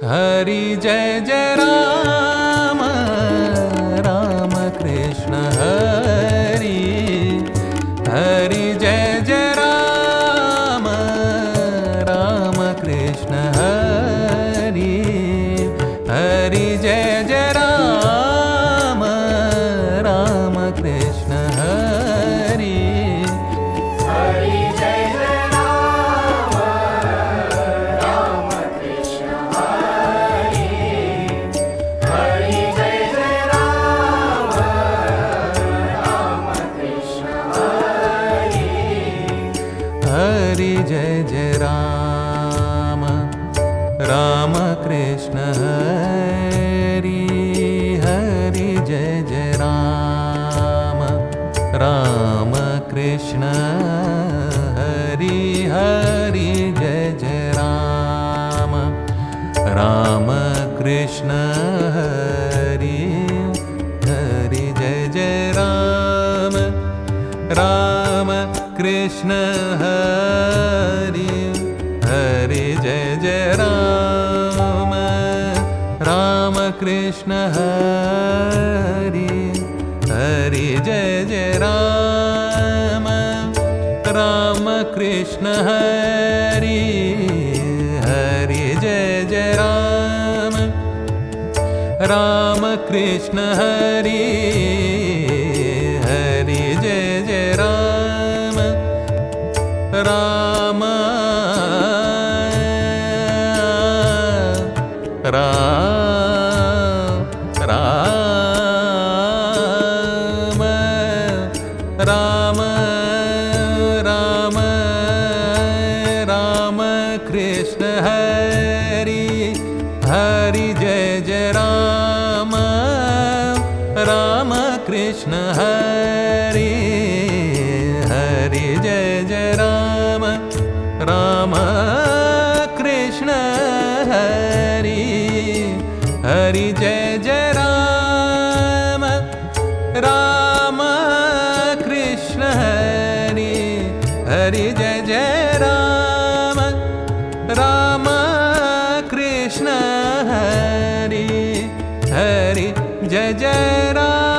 हरि जय जय राम राम कृष्ण हरि हरि जय जय राम राम कृष्ण हरि हरि जय जय राम राम कृष्ण हरि हरि जय जय राम राम कृष्ण हरि हरि जय जय राम राम कृष्ण हरि हरि जय जय राम राम कृष्ण हरि हरि जय जय राम राम कृष्ण हरि हरि जय जय राम राम कृष्ण हरि हरि जय जय राम राम कृष्ण हरि हरि जय जय राम राम कृष्ण हरि हरि जय जय राम राम कृष्ण हरि हरि जय जय राम राम कृष्ण हरि हरि जय जय राम राम राम राम राम कृष्ण हरि हरि जय जय राम राम कृष्ण हरि हरि जय जय राम राम कृष्ण हरि हरि जय जय राम राम कृष्ण हरि हरि जय जय राम राम कृष्ण हरि हरि जय जय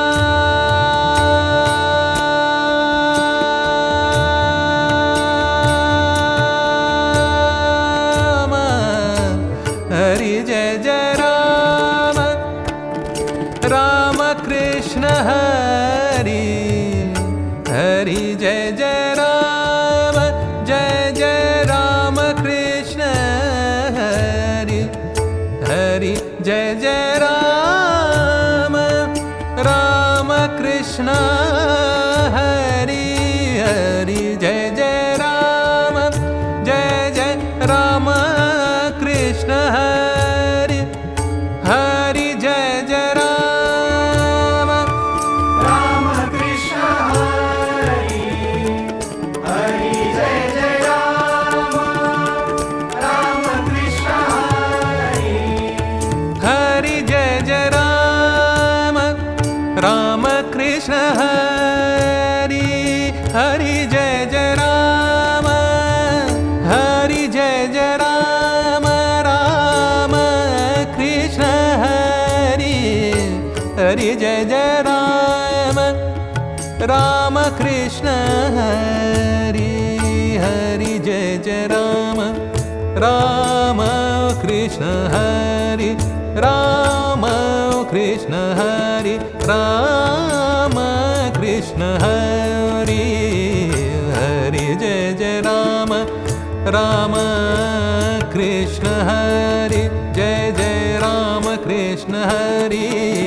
राम हरि जय जय राम राम कृष्ण हरि हरि जय जय राम जय जय राम कृष्ण हरि हरि जय जय राम राम कृष्ण हरि हरि जय जय राम जय जय राम कृष्ण हरि हरि जय जय राम राम कृष्ण हरि हरि जय जय राम राम कृष्ण हरि हरि जय जय राम राम कृष्ण हरि हरि जय जय राम हरि जय जय राम राम कृष्ण हरि हरि जय जय राम राम कृष्ण हरि हरि जय जय राम राम कृष्ण हरि राम कृष्ण हरि राम कृष्ण हरि हरि जय जय राम राम कृष्ण हरि जय जय राम कृष्ण हरि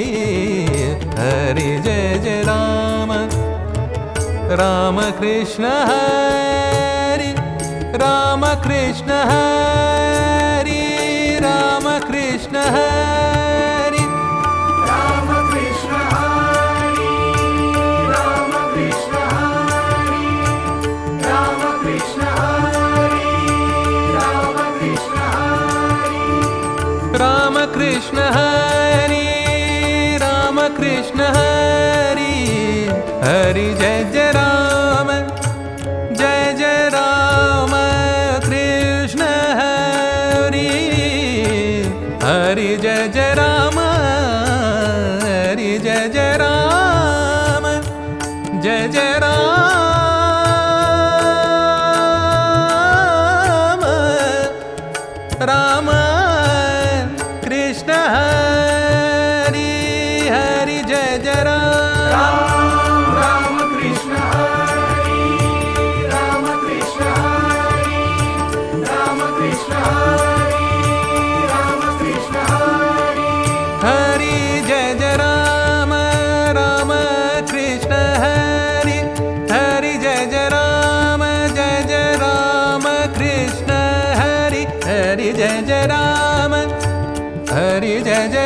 हरि जय जय राम राम कृष्ण हरि राम कृष्ण हरि राम कृष्ण हरि राम कृष्ण हरि राम कृष्ण हरि राम कृष्ण हरि राम कृष्ण हरि राम कृष्ण हरि राम कृष्ण हरि हरि जय जय राम जय जय राम कृष्ण हरि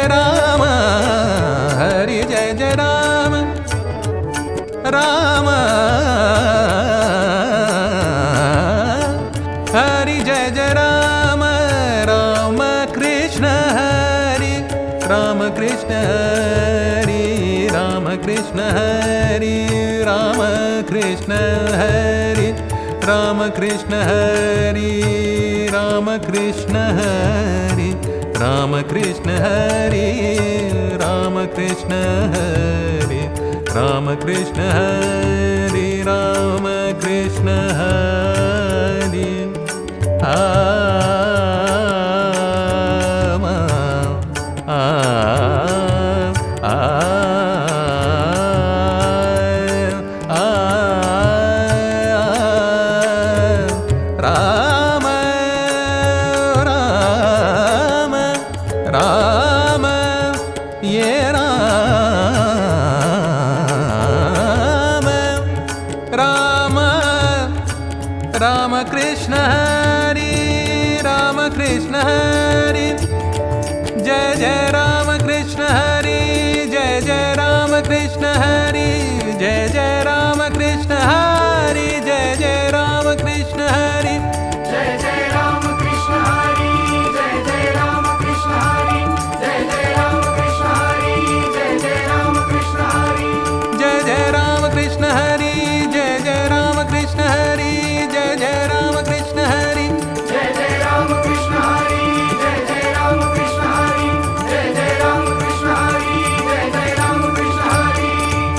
राम हरि जय जय राम राम हरि जय जय राम राम कृष्ण हरि राम कृष्ण हरि राम कृष्ण हरि राम कृष्ण हरि राम कृष्ण हरि राम कृष्ण हरि राम कृष्ण हरि राम कृष्ण हरि राम कृष्ण हरि राम कृष्ण हरि राम राम राम ये राम राम राम कृष्ण हरि राम कृष्ण हरि जय जय राम कृष्ण हरि जय जय राम कृष्ण हरि जय जय राम कृष्ण हरि जय जय राम कृष्ण हरि जय जय राम कृष्ण हरि जय जय राम कृष्ण हरि जय जय राम कृष्ण हरि जय जय राम कृष्ण हरि जय जय राम कृष्ण हरि जय जय राम कृष्ण हरि जय जय राम कृष्ण हरि जय जय राम कृष्ण हरि जय जय राम कृष्ण हरि जय जय राम कृष्ण हरि जय जय राम कृष्ण हरि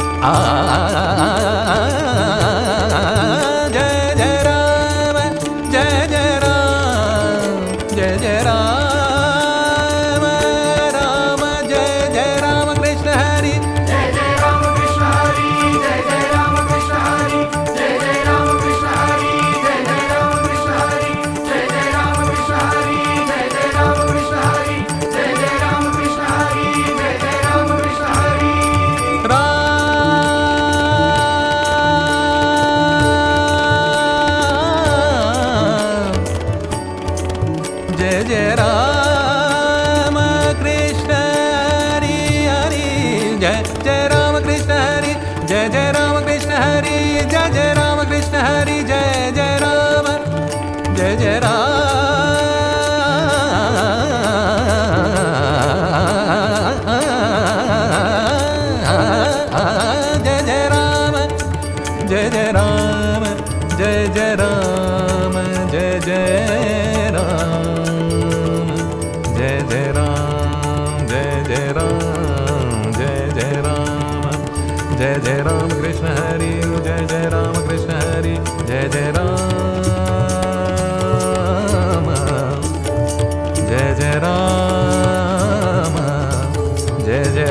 जय जय राम जय जय राम जय जय राम राम जय जय राम कृष्ण हरि जय जय राम कृष्ण हरि जय जय राम कृष्ण हरि जय जय राम कृष्ण हरि जय जय राम कृष्ण हरि जय जय राम कृष्ण हरि जय जय राम कृष्ण हरि जय जय राम कृष्ण हरि जय जय राम कृष्ण हरि जय जय राम कृष्ण हरि हरि जय जय राम कृष्ण हरि जय जय राम कृष्ण हरि जय जय राम कृष्ण हरि जय जय राम जय जय जय जय राम जय जय राम जय जय राम जय जय राम जय जय राम जय जय राम जय जय राम जय जय राम कृष्ण हरि जय जय राम कृष्ण हरि जय जय राम जय जय राम जय जय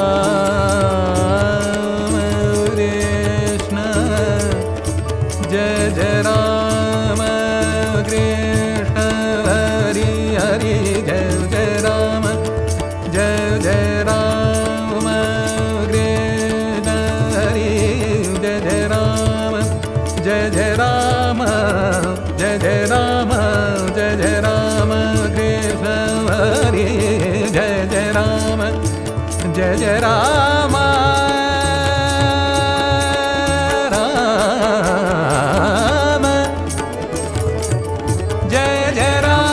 राम कृष्ण जय जय राम कृष्ण हरि हरि जय जय राम जय जय राम कृष्ण हरि जय जय राम जय जय राम जय जय राम जय जय राम कृष्ण हरि जय जय राम जय जय राम राम जय जय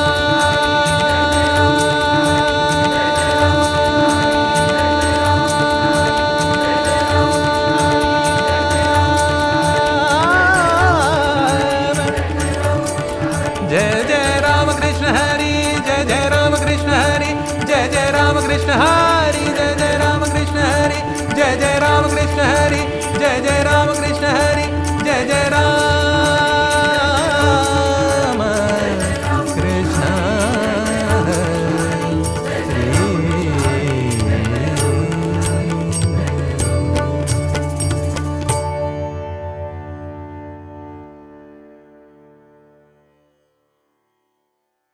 जय जय राम कृष्ण हरि जय जय राम कृष्ण हरि जय जय राम कृष्ण हरि जय जय राम कृष्ण हरि जय जय राम कृष्ण हरि जय जय राम कृष्ण हरि जय जय राम